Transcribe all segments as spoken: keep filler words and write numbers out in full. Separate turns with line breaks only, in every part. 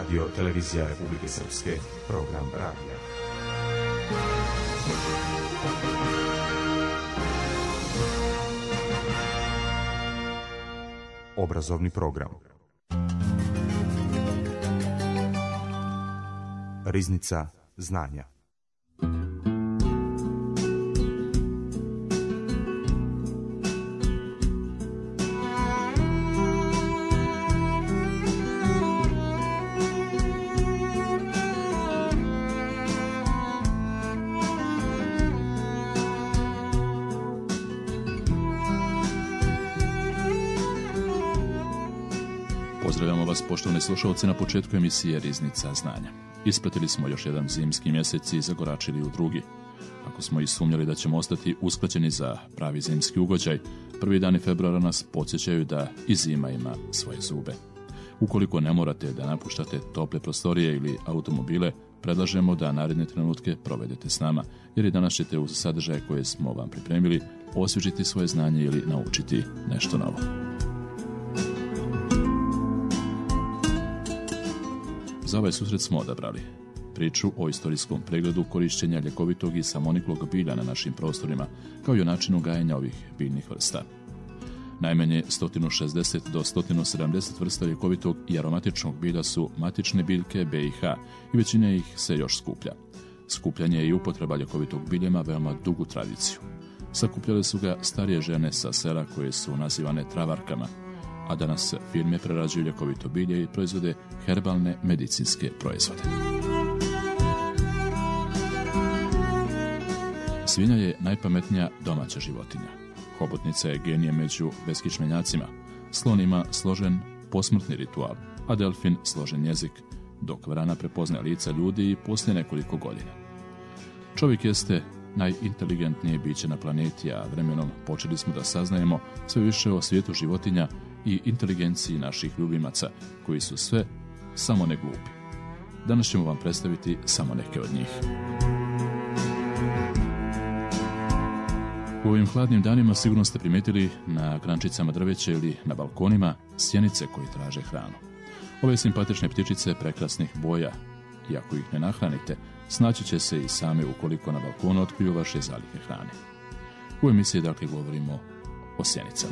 Radio Televizija Republike Srpske, program radija. Obrazovni program. Riznica znanja.
Pozdravljamo vas, poštovani slušalci, na početku emisije Riznica znanja. Ispratili smo još jedan zimski mjesec i zagoračili u drugi. Ako smo i sumnjali da ćemo ostati usklađeni za pravi zimski ugođaj, prvi dani februara nas podsjećaju da i zima ima svoje zube. Ukoliko ne morate da napuštate tople prostorije ili automobile, predlažemo da naredne trenutke provedete s nama, jer i danas ćete uz sadržaje koje smo vam pripremili osvježiti svoje znanje ili naučiti nešto novo. Za ovaj susret smo odabrali priču o istorijskom pregledu korišćenja ljekovitog i samoniklog bilja na našim prostorima, kao i o načinu gajenja ovih biljnih vrsta. Najmanje sto šezdeset do sto sedamdeset vrsta ljekovitog i aromatičnog bilja su matične biljke B i H i većina ih se još skuplja. Skupljanje i upotreba ljekovitog bilja ima veoma dugu tradiciju. Sakupljale su ga starije žene sa sela koje su nazivane travarkama, a danas firme prerađuju ljekovito bilje i proizvode herbalne medicinske proizvode. Svinja je najpametnija domaća životinja. Hobotnica je genije među beskičmenjacima. Slon ima složen posmrtni ritual, a delfin složen jezik, dok vrana prepoznaje lica ljudi i poslije nekoliko godina. Čovjek jeste najinteligentnije biće na planeti, a vremenom počeli smo da saznajemo sve više o svijetu životinja i inteligenciji naših ljubimaca, koji su sve samo ne glupi. Danas ćemo vam predstaviti samo neke od njih. U ovim hladnim danima sigurno ste primijetili na grančicama drveća ili na balkonima sjenice koji traže hranu. Ove simpatične ptičice prekrasnih boja, i ako ih ne nahranite, snaći će se i same ukoliko na balkonu otkriju vaše zalihe hrane. U emisiji dakle govorimo o sjenicama.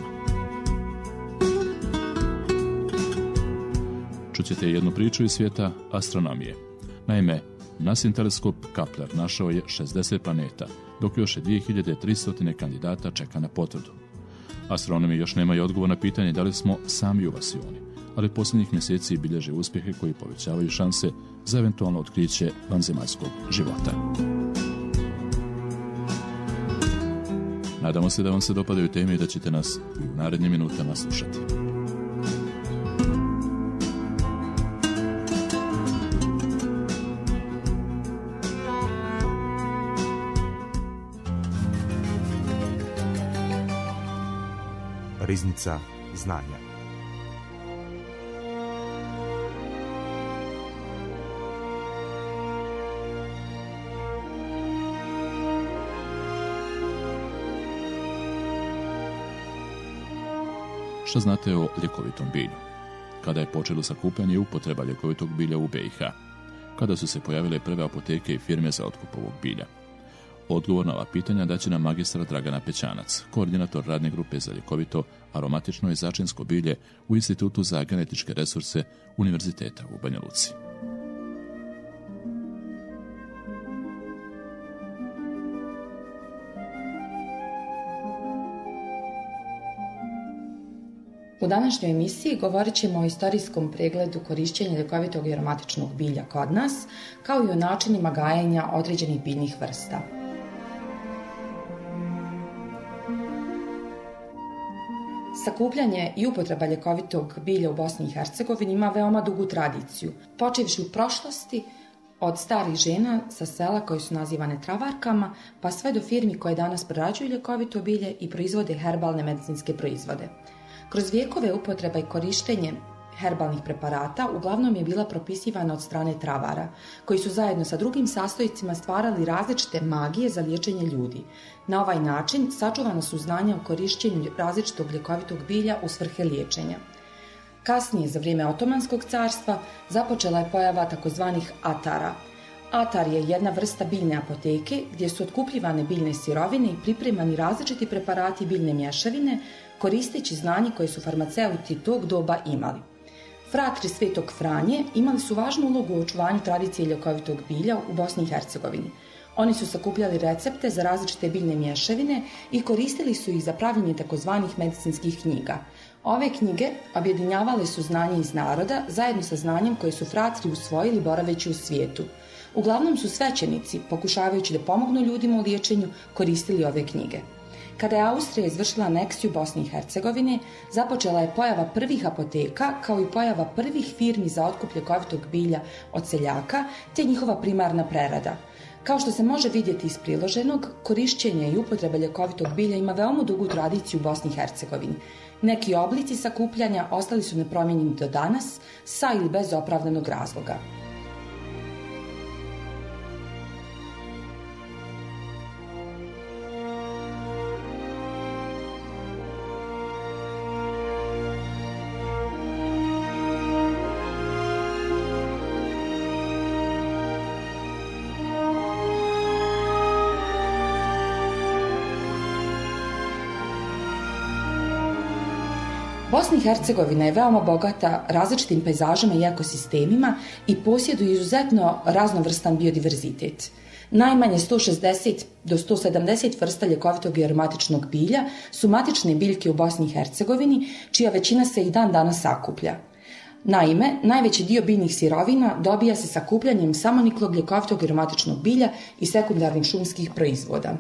Čućete jednu priču iz svijeta astronomije. Naime, NASIN teleskop Kepler našao je šezdeset planeta, dok još je dvije hiljade tristo kandidata čeka na potvrdu. Astronomi još nemaju odgovor na pitanje da li smo sami uvasioni, ali posljednjih mjeseci bilježe uspjehe koji povećavaju šanse za eventualno otkriće vanzemaljskog života. Nadamo se da vam se dopadaju teme i da ćete nas u narednim minutama slušati.
Riznica znanja.
Šta znate o ljekovitom bilju? Kada je počelo sakupljanje i upotreba ljekovitog bilja u B i H? Kada su se pojavile prve apoteke i firme za otkup ovog bilja? Odgovor na ova pitanja daće nam magistra Dragana Pećanac, koordinator radne grupe za ljekovito, aromatično i začinsko bilje u Institutu za genetičke resurse Univerziteta u Banja Luci.
U današnjoj emisiji govorit ćemo o istorijskom pregledu korišćenja ljekovitog i aromatičnog bilja kod nas, kao i o načinima gajenja određenih biljnih vrsta. Sakupljanje i upotreba ljekovitog bilja u Bosni i Hercegovini ima veoma dugu tradiciju, počevši u prošlosti od starih žena sa sela koje su nazivane travarkama, pa sve do firmi koje danas prerađuju ljekovito bilje i proizvode herbalne medicinske proizvode. Kroz vijekove upotreba i korištenje herbalnih preparata uglavnom je bila propisivana od strane travara, koji su zajedno sa drugim sastojcima stvarali različite magije za liječenje ljudi. Na ovaj način sačuvana su znanja o korišćenju različitog ljekovitog bilja u svrhe liječenja. Kasnije, za vrijeme Otomanskog carstva, započela je pojava takozvanih atara. Atar je jedna vrsta biljne apoteke gdje su otkupljivane biljne sirovine i pripremani različiti preparati biljne mješavine, koristeći znanje koje su farmaceuti tog doba imali. Fratri Svetog Franje imali su važnu ulogu u očuvanju tradicije ljekovitog bilja u Bosni i Hercegovini. Oni su sakupljali recepte za različite biljne mješavine i koristili su ih za pravljenje takozvanih medicinskih knjiga. Ove knjige objedinjavale su znanje iz naroda zajedno sa znanjem koje su fratri usvojili boraveći u svijetu. Uglavnom su svećenici, pokušavajući da pomognu ljudima u liječenju, koristili ove knjige. Kada je Austrija izvršila aneksiju Bosne i Hercegovine, započela je pojava prvih apoteka, kao i pojava prvih firmi za otkup ljekovitog bilja od seljaka, te njihova primarna prerada. Kao što se može vidjeti iz priloženog, korišćenje i upotreba ljekovitog bilja ima veoma dugu tradiciju u Bosni i Hercegovini. Neki oblici sakupljanja ostali su nepromijenjeni do danas, sa ili bez opravdanog razloga. Bosna i Hercegovina je veoma bogata različitim pejzažima i ekosistemima i posjeduje izuzetno raznovrstan biodiverzitet. Najmanje sto šezdeset do sto sedamdeset vrsta ljekovitog i aromatičnog bilja su matične biljke u Bosni i Hercegovini, čija većina se i dan danas sakuplja. Naime, najveći dio biljnih sirovina dobija se sakupljanjem samoniklog ljekovitog i aromatičnog bilja i sekundarnih šumskih proizvoda.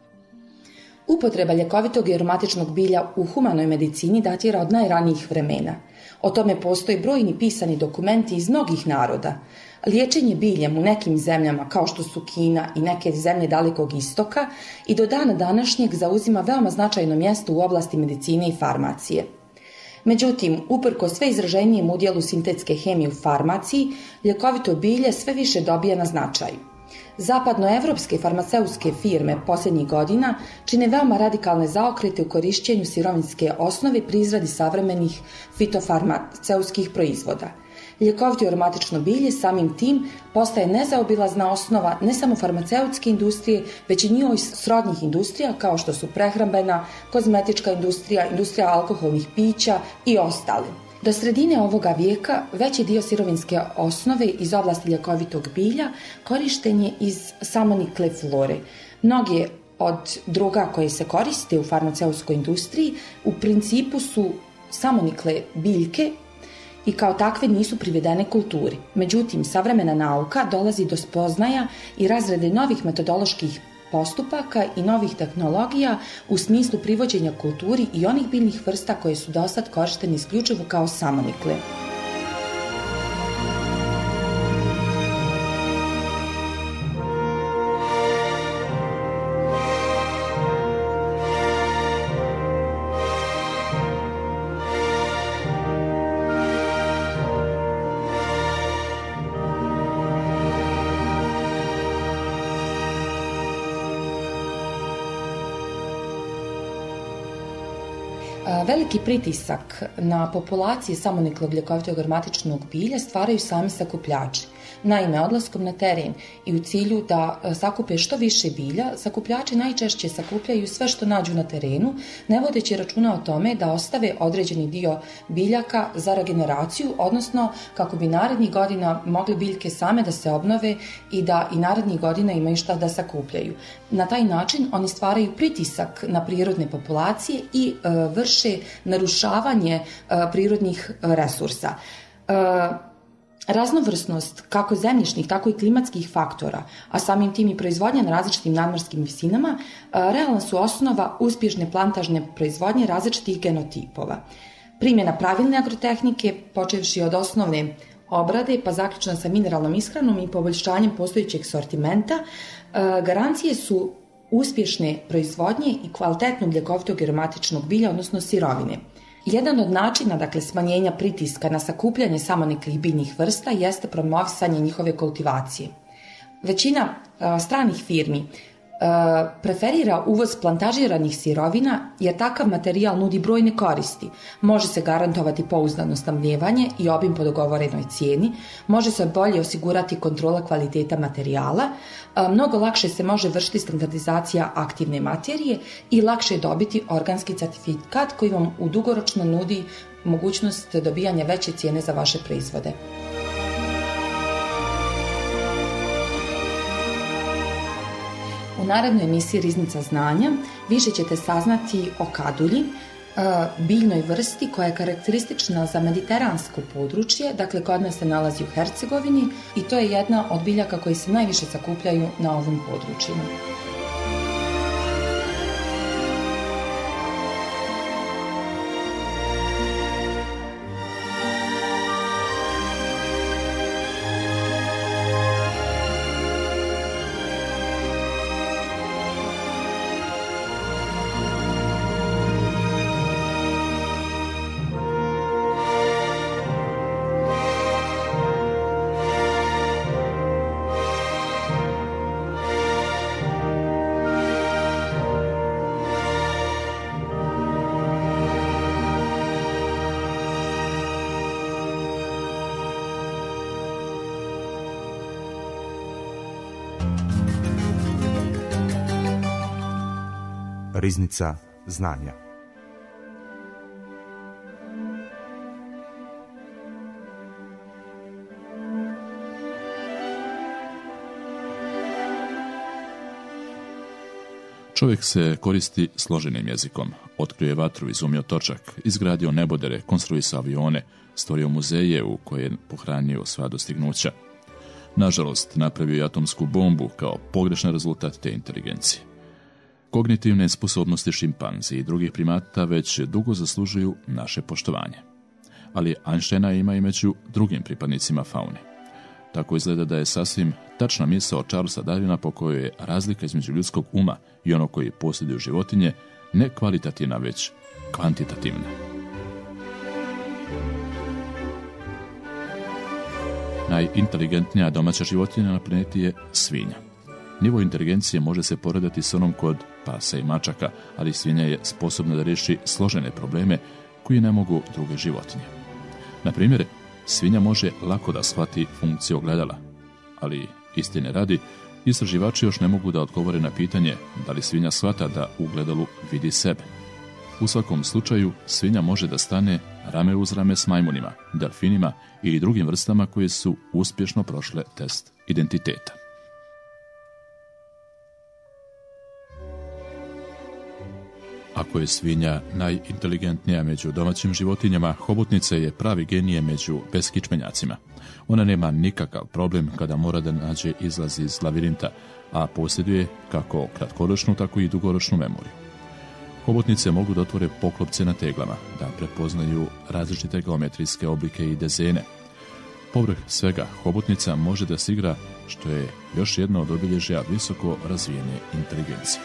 Upotreba ljekovitog i aromatičnog bilja u humanoj medicini datira od najranijih vremena. O tome postoji brojni pisani dokumenti iz mnogih naroda. Liječenje biljem u nekim zemljama, kao što su Kina i neke zemlje Dalekog istoka, i do dana današnjeg zauzima veoma značajno mjesto u oblasti medicine i farmacije. Međutim, uprkos sve izraženijem udjelu sintetske hemije u farmaciji, ljekovito bilje sve više dobija na značaju. Zapadnoevropske farmaceutske firme posljednjih godina čine veoma radikalne zaokrete u korišćenju sirovinske osnove pri izradi savremenih fitofarmaceutskih proizvoda. Ljekovito i aromatično bilje samim tim postaje nezaobilazna osnova ne samo farmaceutske industrije, već i njihovih srodnih industrija kao što su prehrambena, kozmetička industrija, industrija alkoholnih pića i ostale. Do sredine ovoga vijeka veći dio sirovinske osnove iz oblasti ljekovitog bilja korišten je iz samonikle flore. Mnoge od droga koje se koriste u farmaceutskoj industriji u principu su samonikle biljke i kao takve nisu privedene kulturi. Međutim, savremena nauka dolazi do spoznaja i razrade novih metodoloških postupaka i novih tehnologija u smislu privođenja kulturi i onih biljnih vrsta koje su dosad korištene isključivo kao samonikle. Veliki pritisak na populacije samoniklog ljekovitog aromatičnog bilja stvaraju sami sakupljači. Naime, odlaskom na teren i u cilju da sakupe što više bilja, sakupljači najčešće sakupljaju sve što nađu na terenu, ne vodeći računa o tome da ostave određeni dio biljaka za regeneraciju, odnosno kako bi narednih godina mogli biljke same da se obnove i da i narednih godina imaju šta da sakupljaju. Na taj način oni stvaraju pritisak na prirodne populacije i e, vrše narušavanje e, prirodnih resursa. E, Raznovrsnost kako zemljišnih, tako i klimatskih faktora, a samim tim i proizvodnja na različitim nadmorskim visinama, realna su osnova uspješne plantažne proizvodnje različitih genotipova. Primjena pravilne agrotehnike, počevši od osnovne obrade pa zaključno sa mineralnom ishranom i poboljšanjem postojećeg sortimenta, garancije su uspješne proizvodnje i kvalitetnog ljekovitog i aromatičnog bilja, odnosno sirovine. Jedan od načina, dakle, smanjenja pritiska na sakupljanje samoniklih biljnih vrsta jeste promovisanje njihove kultivacije. Većina a, stranih firmi preferira uvoz plantažiranih sirovina jer takav materijal nudi brojne koristi. Može se garantovati pouzdano snabdijevanje i obim po dogovorenoj cijeni, može se bolje osigurati kontrola kvaliteta materijala, mnogo lakše se može vršiti standardizacija aktivne materije i lakše dobiti organski certifikat koji vam u dugoročno nudi mogućnost dobijanja veće cijene za vaše proizvode. U narednoj emisiji Riznica znanja više ćete saznati o kadulji, biljnoj vrsti koja je karakteristična za mediteransko područje, dakle kod nas se nalazi u Hercegovini i to je jedna od biljaka koji se najviše sakupljaju na ovim područjima.
Riznica znanja.
Čovjek se koristi složenim jezikom. Otkrio je vatru, izumio točak, izgradio nebodere, konstruisao avione, stvorio muzeje u koje je pohranio sva dostignuća. Nažalost, napravio je atomsku bombu kao pogrešan rezultat te inteligencije. Kognitivne sposobnosti šimpanzi i drugih primata već dugo zaslužuju naše poštovanje. Ali Einsteina ima i među drugim pripadnicima faune. Tako izgleda da je sasvim tačna misao Charlesa Darwina po kojoj je razlika između ljudskog uma i onog koji posjeduju životinje ne kvalitativna, već kvantitativna. Najinteligentnija domaća životinja na planeti je svinja. Nivo inteligencije može se poredati s onom kod pasa i mačaka, ali svinja je sposobna da riješi složene probleme koji ne mogu druge životinje. Na primjer, svinja može lako da shvati funkciju ogledala, ali istine radi, istraživači još ne mogu da odgovore na pitanje da li svinja shvata da u ogledalu vidi sebe. U svakom slučaju, svinja može da stane rame uz rame s majmunima, delfinima ili drugim vrstama koje su uspješno prošle test identiteta. Ako je svinja najinteligentnija među domaćim životinjama, hobotnica je pravi genije među beskičmenjacima. Ona nema nikakav problem kada mora da nađe izlaz iz lavirinta, a posjeduje kako kratkoročnu, tako i dugoročnu memoriju. Hobotnice mogu da otvore poklopce na teglama, da prepoznaju različite geometrijske oblike i dezene. Povrh svega, hobotnica može da se igra, što je još jedno od obilježja visoko razvijene inteligencije.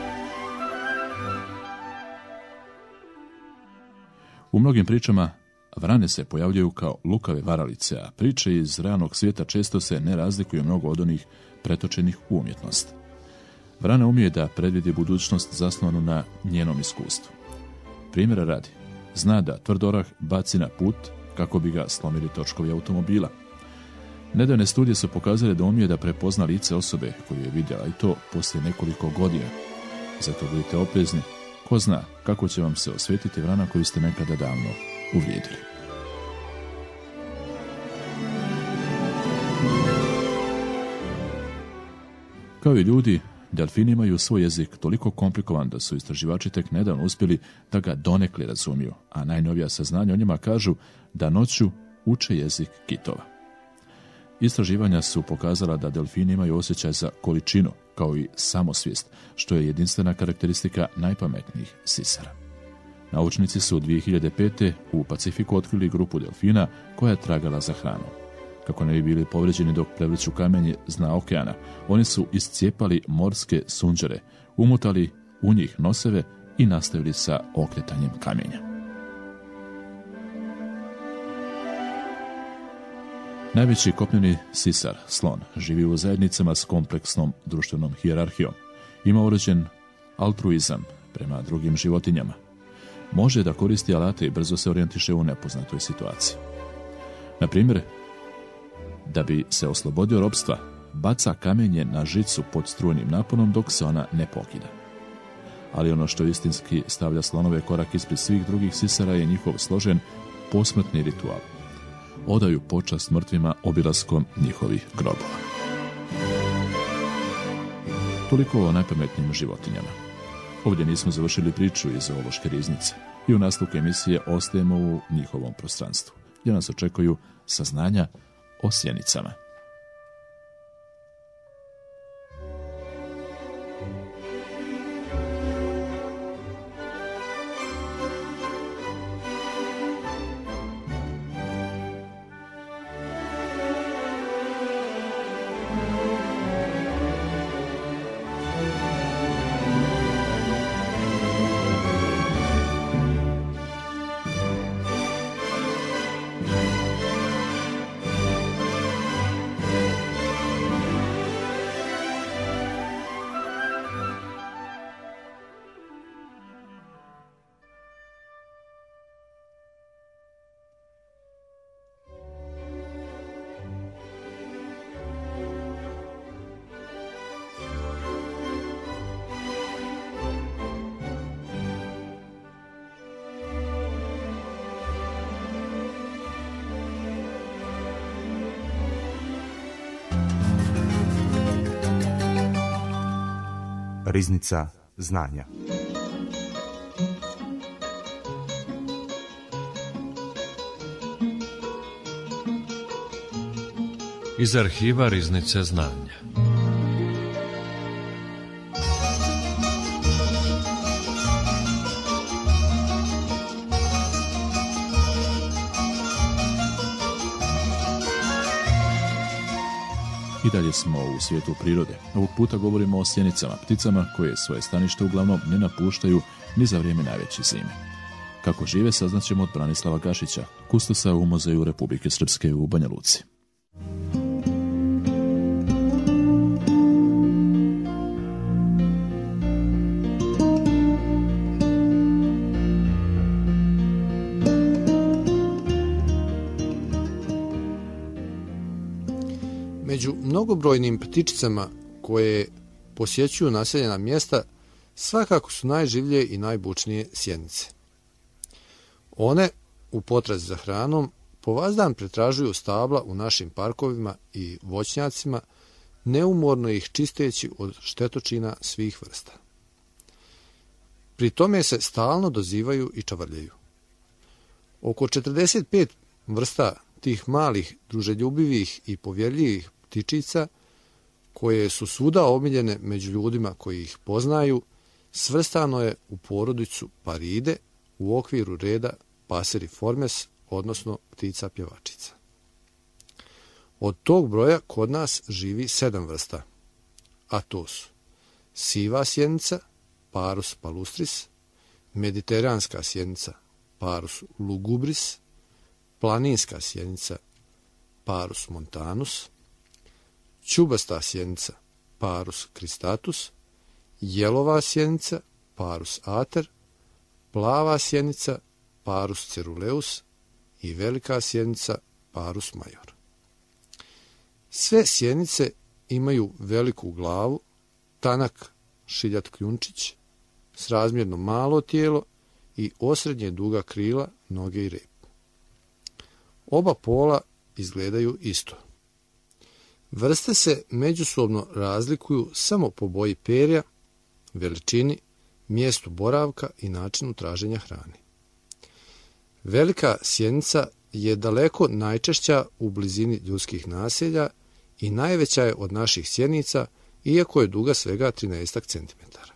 U mnogim pričama vrane se pojavljuju kao lukave varalice, a priče iz realnog svijeta često se ne razlikuju mnogo od onih pretočenih u umjetnost. Vrana umije da predvidi budućnost zasnovanu na njenom iskustvu. Primjera radi, zna da tvrd orah baci na put kako bi ga slomili točkovi automobila. Nedavne studije su pokazale da umije da prepozna lice osobe koju je vidjela, i to poslije nekoliko godina. Zato budite oprezni. Ko zna kako će vam se osvetiti vrana koju ste nekada davno uvrijedili. Kao i ljudi, delfini imaju svoj jezik toliko komplikovan da su istraživači tek nedavno uspjeli da ga donekle razumiju, a najnovija saznanja o njima kažu da noću uče jezik kitova. Istraživanja su pokazala da delfini imaju osjećaj za količinu, kao i samosvijest, što je jedinstvena karakteristika najpametnijih sisara. Naučnici su dvije hiljade pete. u Pacifiku otkrili grupu delfina koja je tragala za hranom. Kako ne bi bili povređeni dok prevrću kamenje s dna okeana, oni su iscijepali morske sunđere, umutali u njih noseve i nastavili sa okretanjem kamenja. Najveći kopneni sisar, slon, živi u zajednicama s kompleksnom društvenom hijerarhijom. ima urođen altruizam prema drugim životinjama. Može da koristi alate i brzo se orijentiše u nepoznatoj situaciji. Na primjer, da bi se oslobodio ropstva, baca kamenje na žicu pod strujnim naponom dok se ona ne pokida. Ali ono što istinski stavlja slonove korak ispred svih drugih sisara je njihov složen posmrtni ritual. Odaju počast mrtvima obilaskom njihovih grobova. Toliko o najpametnijim životinjama. Ovdje nismo završili priču iz zoološke riznice i u nastavku emisije ostajemo u njihovom prostranstvu, gdje nas očekuju saznanja o sjenicama.
Riznica znanja.
Iz arhiva Riznice znanja.
I dalje smo u svijetu prirode. Ovog puta govorimo o sjenicama, pticama koje svoje stanište uglavnom ne napuštaju ni za vrijeme najveće zime. Kako žive saznaćemo od Branislava Gašića, kustosa u Muzeju Republike Srpske u Banja Luci.
Među mnogobrojnim ptičicama koje posjećuju naseljena mjesta svakako su najživlje i najbučnije sjenice. One, u potrazi za hranom, po vazdan pretražuju stabla u našim parkovima i voćnjacima, neumorno ih čisteći od štetočina svih vrsta. Pri tome se stalno dozivaju i čavrljaju. Oko četrdeset pet vrsta tih malih, druželjubivih i povjerljivih ptičica, koje su svuda omiljene među ljudima koji ih poznaju, svrstano je u porodicu paride u okviru reda Passeriformes, odnosno ptica pjevačica. Od tog broja kod nas živi sedam vrsta, a to su siva sjenica, Parus palustris, mediteranska sjenica, Parus lugubris, planinska sjenica, Parus montanus, čubasta sjenica, Parus cristatus, jelova sjenica, Parus ater, plava sjenica, Parus ceruleus i velika sjenica, Parus major. Sve sjenice imaju veliku glavu, tanak šiljat kljunčić, srazmjerno malo tijelo i osrednje duga krila, noge i rep. Oba pola izgledaju isto. Vrste se međusobno razlikuju samo po boji perja, veličini, mjestu boravka i načinu traženja hrane. Velika sjenica je daleko najčešća u blizini ljudskih naselja i najveća je od naših sjenica, iako je duga svega trinaest centimetara.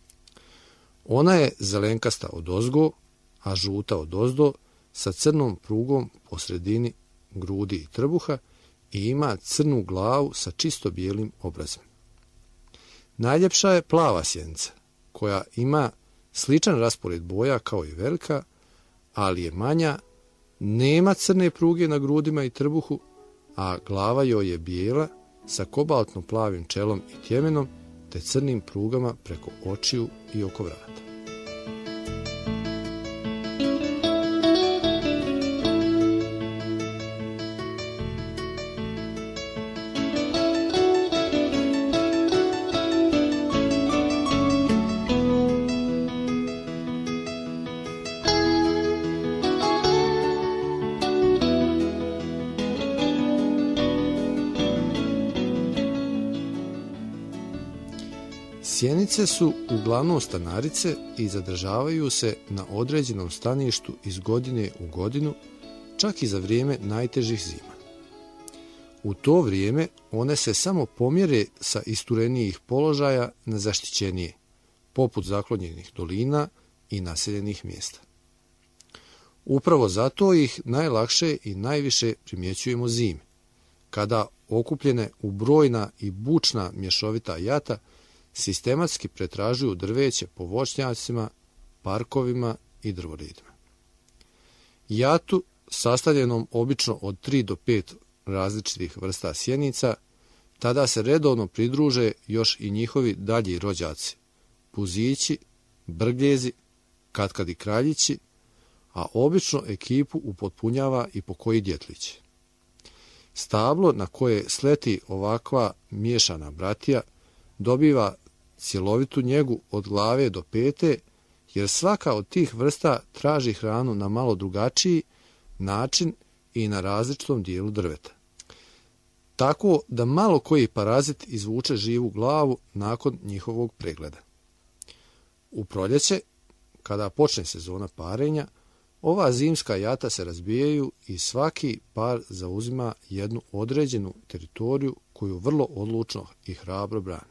Ona je zelenkasta odozgo, a žuta odozdo, sa crnom prugom po sredini grudi i trbuha i ima crnu glavu sa čisto bijelim obrazom. Najljepša je plava sjenica, koja ima sličan raspored boja kao i velika, ali je manja, nema crne pruge na grudima i trbuhu, a glava joj je bijela sa kobaltno plavim čelom i tjemenom te crnim prugama preko očiju i oko vrata. Sjenice su uglavnom stanarice i zadržavaju se na određenom staništu iz godine u godinu, čak i za vrijeme najtežih zima. U to vrijeme one se samo pomjere sa isturenijih položaja na zaštićenije, poput zaklonjenih dolina i naseljenih mjesta. Upravo zato ih najlakše i najviše primjećujemo zimi, kada okupljene u brojna i bučna mješovita jata sistematski pretražuju drveće po voćnjacima, parkovima i drvoredima. Jatu, sastavljenom obično od tri do pet različitih vrsta sjenica, tada se redovno pridruže još i njihovi dalji rođaci, puzići, brgljezi, katkad i kraljići, a obično ekipu upotpunjava i pokoji djetlić. Stablo na koje sleti ovakva miješana bratija dobiva cjelovitu njegu od glave do pete, jer svaka od tih vrsta traži hranu na malo drugačiji način i na različitom dijelu drveta. Tako da malo koji parazit izvuče živu glavu nakon njihovog pregleda. U proljeće, kada počne sezona parenja, ova zimska jata se razbijaju i svaki par zauzima jednu određenu teritoriju koju vrlo odlučno i hrabro brani.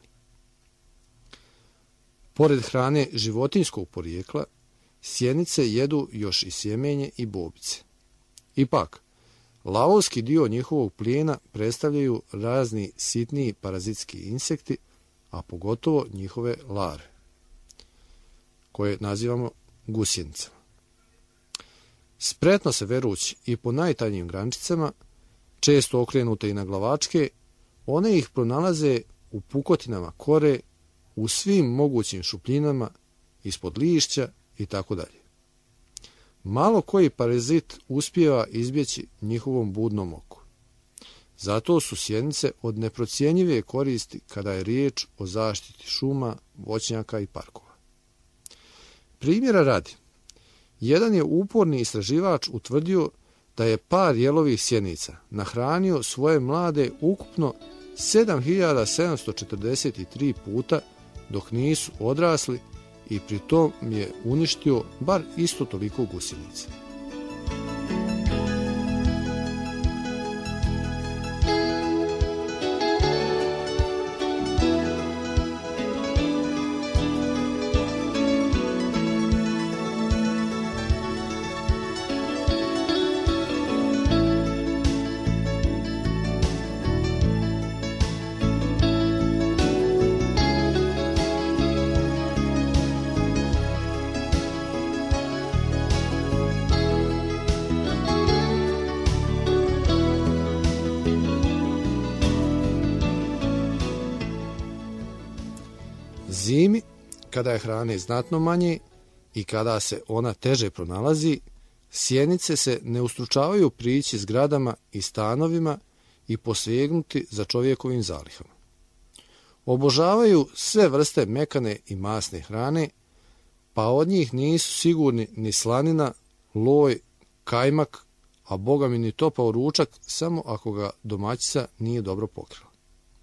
Pored hrane životinjskog porijekla, sjenice jedu još i sjemenje i bobice. Ipak, lavovski dio njihovog plijena predstavljaju razni sitniji parazitski insekti, a pogotovo njihove larve, koje nazivamo gusjenicama. Spretno se verući i po najtanjim grančicama, često okrenute i na glavačke, one ih pronalaze u pukotinama kore, u svim mogućim šupljinama, ispod lišća i tako dalje. Malo koji parazit uspijeva izbjeći njihovom budnom oku. Zato su sjenice od neprocjenjive koristi kada je riječ o zaštiti šuma, voćnjaka i parkova. Primjera radi, jedan je uporni istraživač utvrdio da je par jelovih sjenica nahranio svoje mlade ukupno sedam hiljada sedamsto četrdeset tri puta dok nisu odrasli i pritom je uništio bar isto toliko gusjenica. Zimi, kada je hrane znatno manje i kada se ona teže pronalazi, sjenice se ne ustručavaju prići zgradama i stanovima i posegnuti za čovjekovim zalihama. Obožavaju sve vrste mekane i masne hrane, pa od njih nisu sigurni ni slanina, loj, kajmak, a boga mi ni topao ručak, samo ako ga domaćica nije dobro pokrila.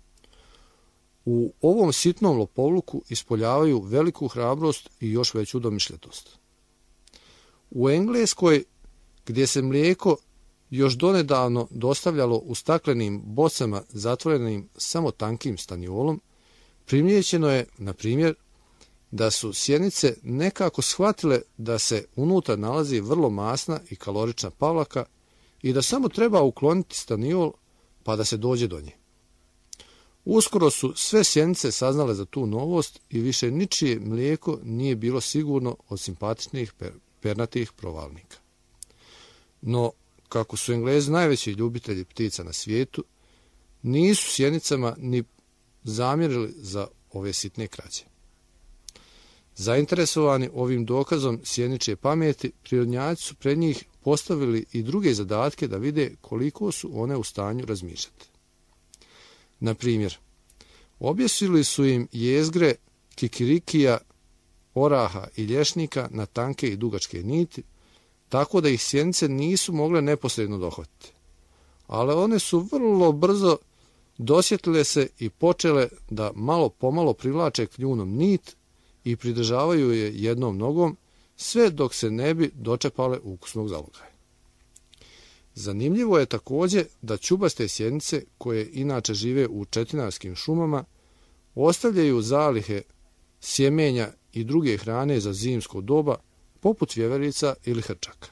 U ovom sitnom lopovluku ispoljavaju veliku hrabrost i još veću domišljatost. U Engleskoj, gdje se mlijeko još donedavno dostavljalo u staklenim bocama zatvorenim samo tankim staniolom, primijećeno je, na primjer, da su sjenice nekako shvatile da se unutra nalazi vrlo masna i kalorična pavlaka i da samo treba ukloniti staniol pa da se dođe do nje. Uskoro su sve sjenice saznale za tu novost i više ničije mlijeko nije bilo sigurno od simpatičnih per, pernatih provalnika. No, kako su Englezi najveći ljubitelji ptica na svijetu, nisu sjenicama ni zamjerili za ove sitne krađe. Zainteresovani ovim dokazom sjeničje pameti, prirodnjaci su pred njih postavili i druge zadatke da vide koliko su one u stanju razmišljati. Na primjer, objesili su im jezgre kikirikija, oraha i lješnika na tanke i dugačke niti, tako da ih sjenice nisu mogle neposredno dohvatiti. Ali one su vrlo brzo dosjetile se i počele da malo pomalo privlače kljunom nit i pridržavaju je jednom nogom, sve dok se ne bi dočepale ukusnog zalogaja. Zanimljivo je također da ćubaste sjenice, koje inače žive u četinarskim šumama, ostavljaju zalihe sjemenja i druge hrane za zimsko doba, poput vjeverica ili hrčaka.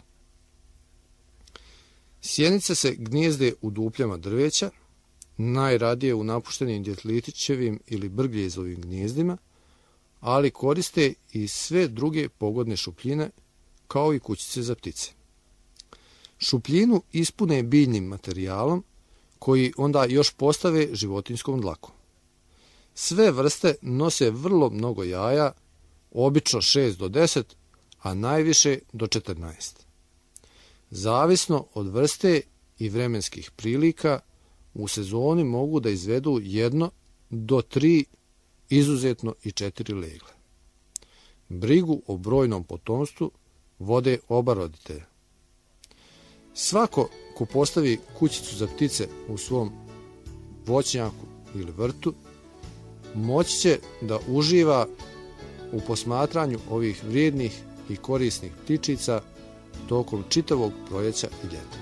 Sjenice se gnijezde u dupljama drveća, najradije u napuštenim djetlitićevim ili brgljezovim gnjezdima, ali koriste i sve druge pogodne šupljine, kao i kućice za ptice. Šupljinu ispune biljnim materijalom, koji onda još postave životinjskom dlakom. Sve vrste nose vrlo mnogo jaja, obično šest do deset, a najviše do četrnaest. Zavisno od vrste i vremenskih prilika, u sezoni mogu da izvedu jedno do tri, izuzetno i četiri legle. Brigu o brojnom potomstvu vode oba roditelja. Svako ko postavi kućicu za ptice u svom voćnjaku ili vrtu, moći će da uživa u posmatranju ovih vrijednih i korisnih ptičica tokom čitavog proljeća i ljeta.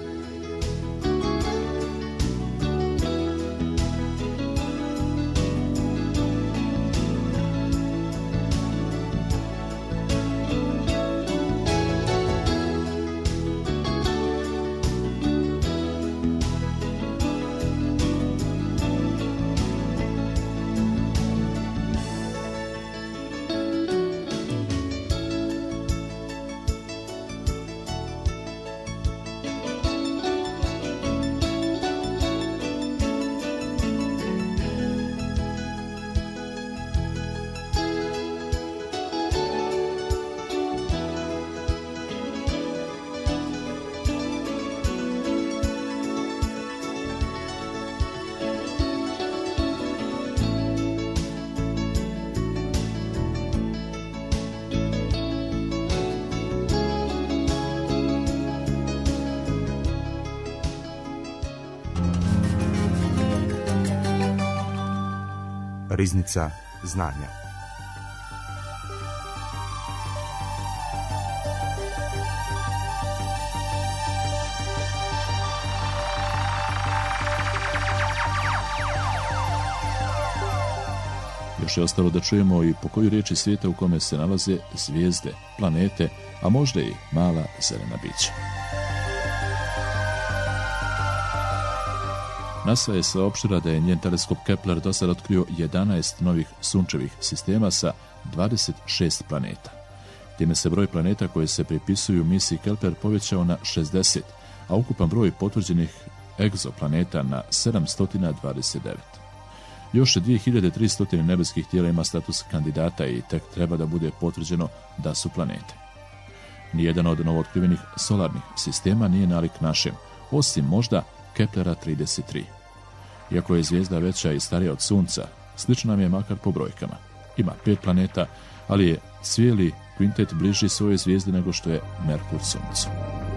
Riznica znanja.
Još je ostalo da čujemo i po koju riječi svijeta u kome se nalaze zvijezde, planete, a možda i mala zelena bića. NASA je saopštila da je njen teleskop Kepler do sada otkrio jedanaest novih sunčevih sistema sa dvadeset šest planeta. Time se broj planeta koje se pripisuju misiji Kepler povećao na šezdeset, a ukupan broj potvrđenih egzoplaneta na sedamsto dvadeset devet. Još dvije hiljade tristo nebeskih tijela ima status kandidata i tek treba da bude potvrđeno da su planete. Nijedan od novootkrivenih solarnih sistema nije nalik našem, osim možda Keplera trideset tri. Iako je zvijezda veća i starija od Sunca, slična nam je makar po brojkama. Ima pet planeta, ali je cijeli kvintet bliži svojoj zvijezdi nego što je Merkur Suncu.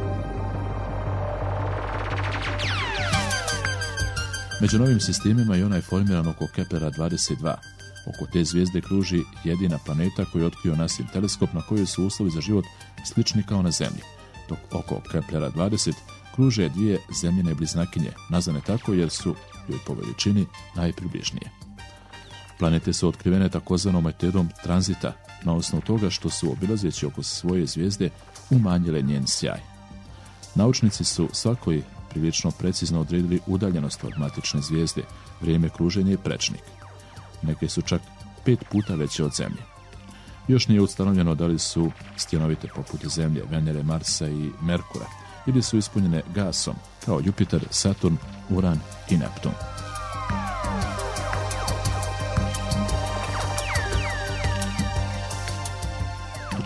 Među novim sistemima je onaj formiran oko Keplera dvadeset dva. Oko te zvijezde kruži jedina planeta koju je otkrio nasin teleskop, na kojoj su uslovi za život slični kao na Zemlji, dok oko Keplera dvadeset kruže dvije zemljine bliznakinje, nazvane tako jer su joj po veličini najpribližnije. Planete su otkrivene takozvanom metodom tranzita, na osnovu toga što su, obilazeći oko svoje zvijezde, umanjile njen sjaj. Naučnici su svakoj prilično precizno odredili udaljenost od matične zvijezde, vrijeme kruženja i prečnik. Neke su čak pet puta veće od Zemlje. Još nije ustanovljeno da li su stjenovite poput Zemlje, Venere, Marsa i Merkura, ili su ispunjene gasom, kao Jupiter, Saturn, Uran i Neptun.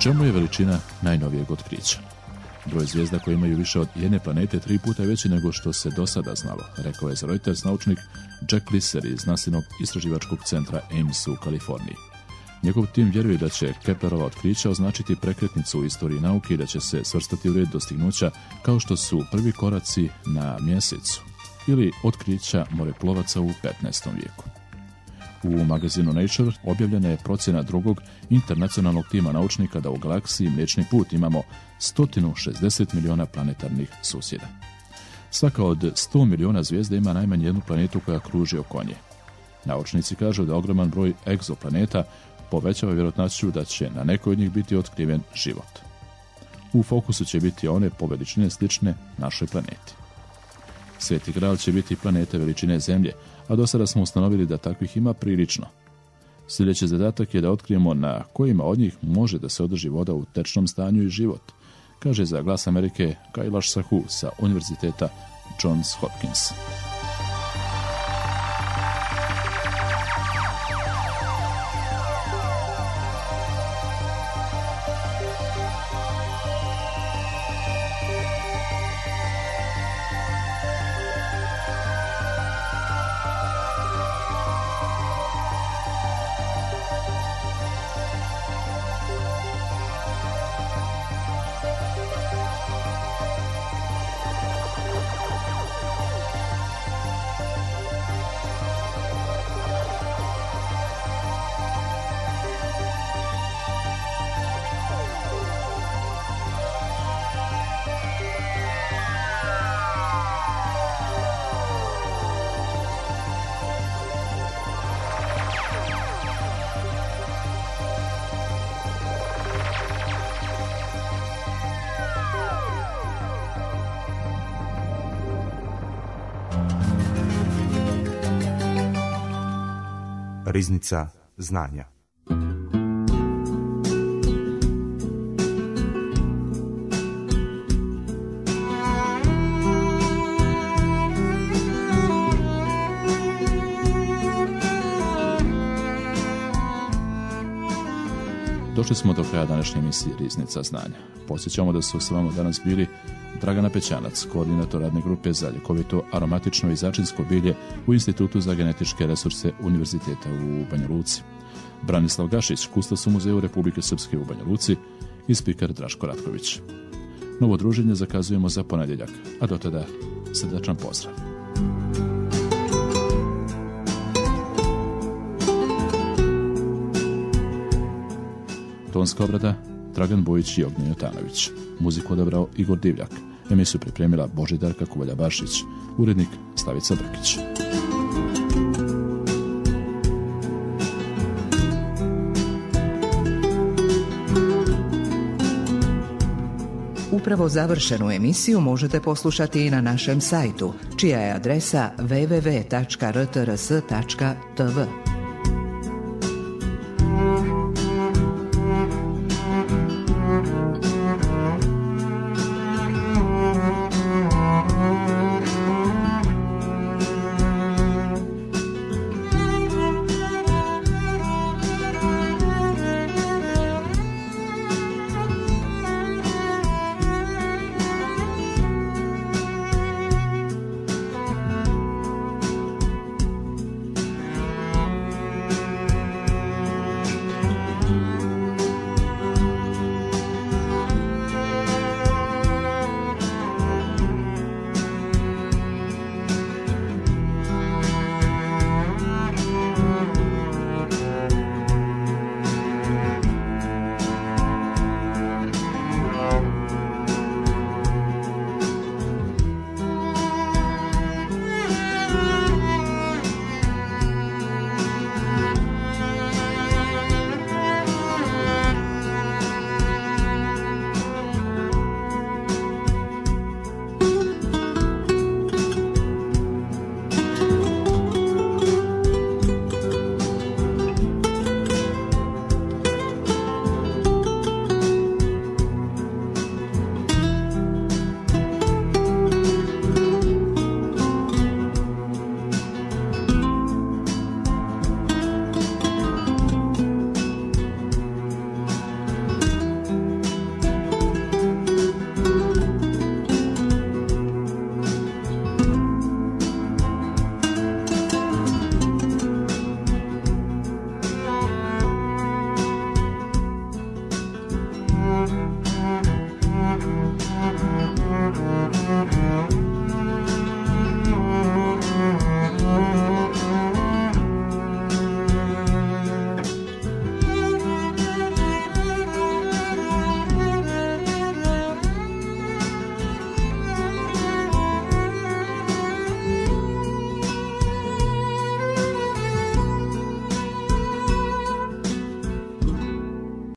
čemu je veličina najnovijeg otkrića? Broj zvijezda koje imaju više od jedne planete tri puta je veći nego što se do sada znalo, rekao je za Reuters naučnik Jack Lisser iz znanstvenog istraživačkog centra Ames u Kaliforniji. Njegov tim vjeruje da će Keplerova otkrića označiti prekretnicu u istoriji nauke i da će se svrstati u red dostignuća kao što su prvi koraci na mjesecu ili otkrića moreplovaca u petnaestom vijeku. U magazinu Nature objavljena je procjena drugog internacionalnog tima naučnika da u galaksiji Mliječni put imamo sto šezdeset miliona planetarnih susjeda. Svaka od sto miliona zvijezda ima najmanje jednu planetu koja kruži oko nje. Naučnici kažu da ogroman broj egzoplaneta povećava vjerojatnoću da će na nekoj od njih biti otkriven život. U fokusu će biti one po veličine slične našoj planeti. Sveti Gral će biti planete veličine Zemlje, a do sada smo ustanovili da takvih ima prilično. Sljedeći zadatak je da otkrijemo na kojima od njih može da se održi voda u tečnom stanju i život, kaže za Glas Amerike Kailash Sahu sa Univerziteta Johns Hopkins.
Riznica znanja.
Došli smo do kraja današnje emisije Riznica znanja. Podsjećamo da su s vama danas bili Dragana Pećanac, koordinator radne grupe za ljekovito aromatično i začinsko bilje u Institutu za genetičke resurse Univerziteta u Banja Luci, Branislav Gašić, kustos u Muzeju Republike Srpske u Banja Luci i spiker Draško Ratković. Novo druženje zakazujemo za ponedjeljak, a do tada srdačan pozdrav. Tonska obrada Dragan Bojić i Ognjen Jotanović. Muziku odabrao Igor Divljak. Emisiju pripremila Božidarka Kuvalja-Bašić. Urednik Slavica Brkić.
Upravo završenu emisiju možete poslušati i na našem sajtu, čija je adresa w w w tačka r t r s tačka t v.